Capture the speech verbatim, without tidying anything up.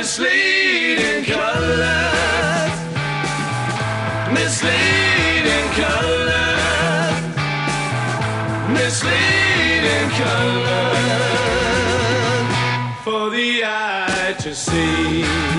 misleading colors, misleading colors, misleading colors for the eye to see.